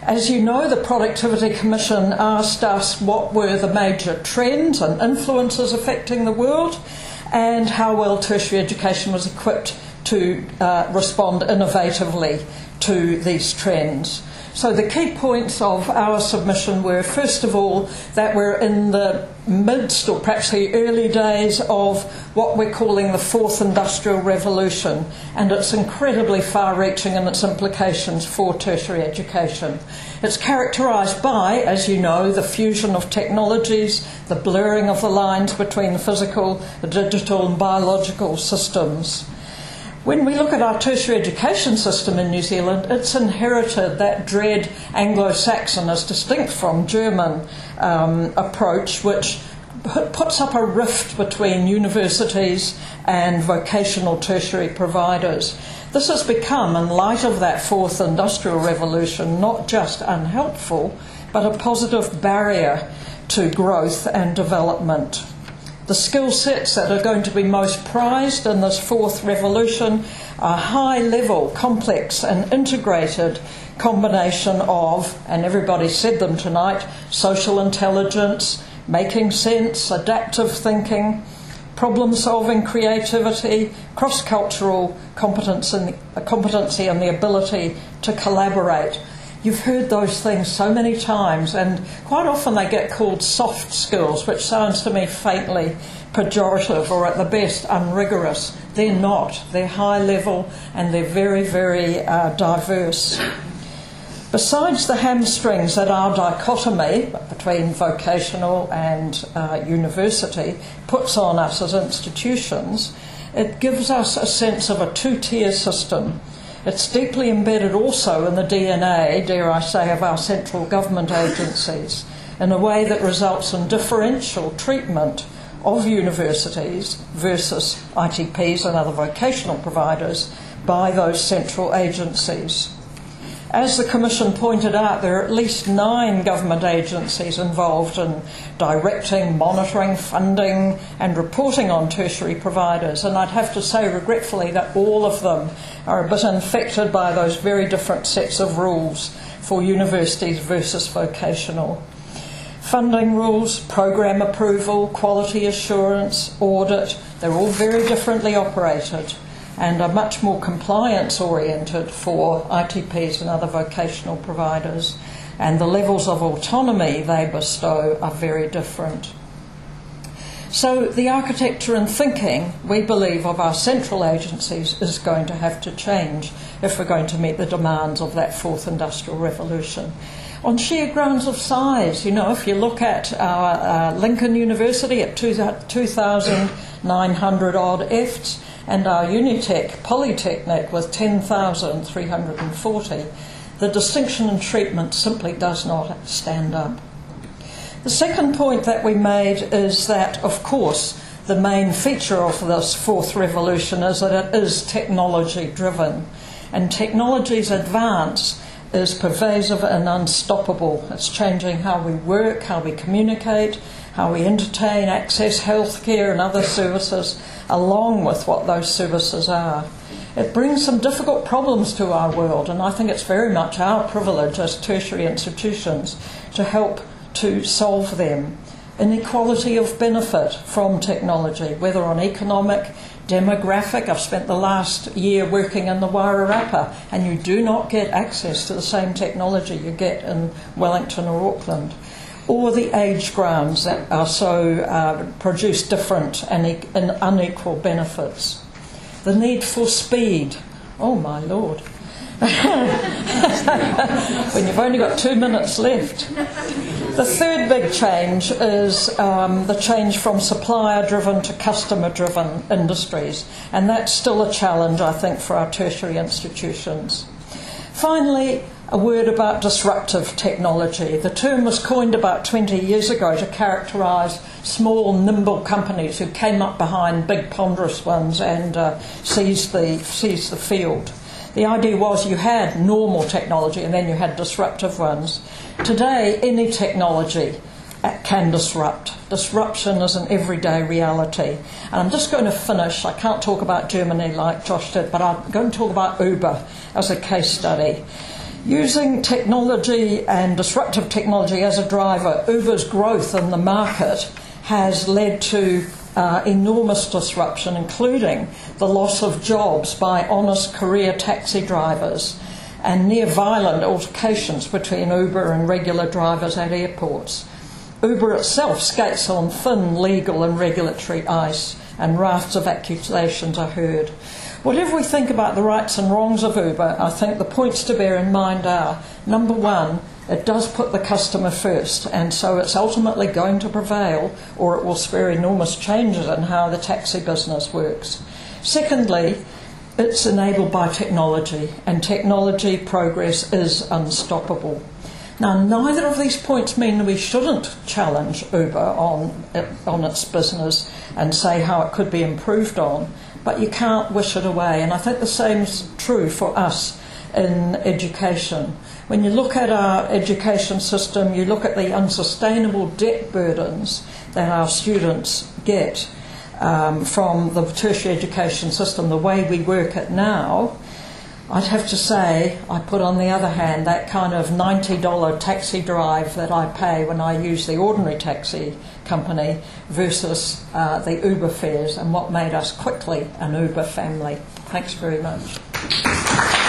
As you know, the Productivity Commission asked us what were the major trends and influences affecting the world and how well tertiary education was equipped to respond innovatively to these trends. So the key points of our submission were, first of all, that we're in the midst, or perhaps the early days, of what we're calling the fourth industrial revolution, and it's incredibly far-reaching in its implications for tertiary education. It's characterised by, as you know, the fusion of technologies, the blurring of the lines between the physical, the digital and biological systems. When we look at our tertiary education system in New Zealand, it's inherited that dread Anglo-Saxon, as distinct from German, approach, which puts up a rift between universities and vocational tertiary providers. This has become, in light of that fourth industrial revolution, not just unhelpful, but a positive barrier to growth and development. The skill sets that are going to be most prized in this fourth revolution are high-level, complex and integrated combination of, and everybody said them tonight, social intelligence, making sense, adaptive thinking, problem-solving creativity, cross-cultural competency and the ability to collaborate. You've heard those things so many times, and quite often they get called soft skills, which sounds to me faintly pejorative or at the best unrigorous. They're not. They're high level and they're very, very diverse. Besides the hamstrings that our dichotomy between vocational and university puts on us as institutions, it gives us a sense of a two-tier system. It's deeply embedded also in the DNA, dare I say, of our central government agencies, in a way that results in differential treatment of universities versus ITPs and other vocational providers by those central agencies. As the Commission pointed out, there are at least 9 government agencies involved in directing, monitoring, funding and reporting on tertiary providers, and I'd have to say regretfully that all of them are a bit infected by those very different sets of rules for universities versus vocational. Funding rules, program approval, quality assurance, audit, they're all very differently operated and are much more compliance-oriented for ITPs and other vocational providers, and the levels of autonomy they bestow are very different. So the architecture and thinking, we believe, of our central agencies is going to have to change if we're going to meet the demands of that fourth industrial revolution. On sheer grounds of size, if you look at our Lincoln University at 2,900 odd EFTs, and our Unitec Polytechnic with 10,340, the distinction in treatment simply does not stand up. The second point that we made is that, of course, the main feature of this fourth revolution is that it is technology-driven, and technology's advance is pervasive and unstoppable. It's changing how we work, how we communicate, how we entertain, access healthcare and other services, along with what those services are. It brings some difficult problems to our world, and I think it's very much our privilege as tertiary institutions to help to solve them. Inequality of benefit from technology, whether on economic, demographic. I've spent the last year working in the Wairarapa, and you do not get access to the same technology you get in Wellington or Auckland. Or the age grounds that are so produce different and unequal benefits. The need for speed. Oh my Lord. When you've only got 2 minutes left. The third big change is the change from supplier-driven to customer-driven industries, and that's still a challenge, I think, for our tertiary institutions. Finally, a word about disruptive technology. The term was coined about 20 years ago to characterise small, nimble companies who came up behind big, ponderous ones and seized the field. The idea was you had normal technology and then you had disruptive ones. Today, any technology can disrupt. Disruption is an everyday reality. And I'm just going to finish. I can't talk about Germany like Josh did, but I'm going to talk about Uber as a case study. Using technology and disruptive technology as a driver, Uber's growth in the market has led to enormous disruption, including the loss of jobs by honest career taxi drivers and near violent altercations between Uber and regular drivers at airports. Uber itself skates on thin legal and regulatory ice, and rafts of accusations are heard. Whatever we think about the rights and wrongs of Uber, I think the points to bear in mind are, number one, it does put the customer first, and so it's ultimately going to prevail, or it will spur enormous changes in how the taxi business works. Secondly, it's enabled by technology, and technology progress is unstoppable. Now, neither of these points mean that we shouldn't challenge Uber on its business and say how it could be improved on, but you can't wish it away. And I think the same is true for us in education. When you look at our education system, you look at the unsustainable debt burdens that our students get from the tertiary education system, the way we work it now, I'd have to say, I put on the other hand that kind of $90 taxi drive that I pay when I use the ordinary taxi company versus the Uber fares, and what made us quickly an Uber family. Thanks very much.